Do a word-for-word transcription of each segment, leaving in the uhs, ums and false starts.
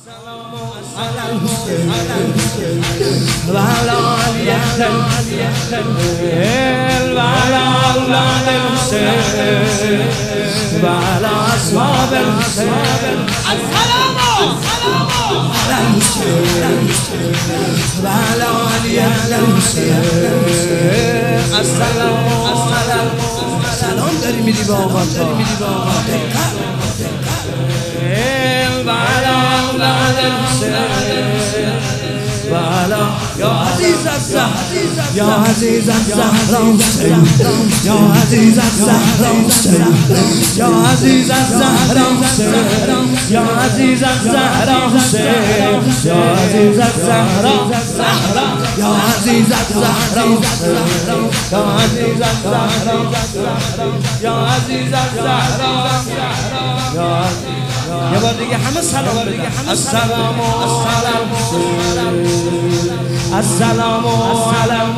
على الحسين وعلى علي وعلى أولاد الحسين وعلى أصحاب الحسين. السلام على الحسين وعلى علي الحسين. السلام سلام داری میدی با آقا وعلى أولاد الحسين وعلى يا عزيز الزهر يا عزيز الزهر حسين يا عزيز الزهر حسين يا عزيز الزهر حسين يا عزيز الزهر حسين يا عزيز الزهر يا عزيز الزهر يا عزيز الزهر يا عزيز الزهر يا يا بردی همه سلام بگه. السلام السلام السلام السلام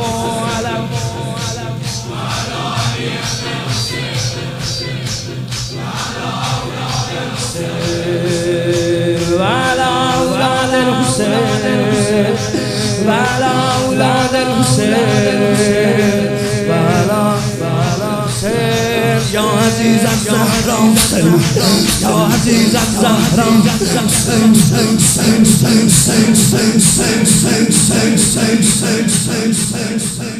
وعلى أولاد الحسين وعلى أولاد الحسين وعلى يا عزيز الزهر حسين يا عزيز الزهر حسين.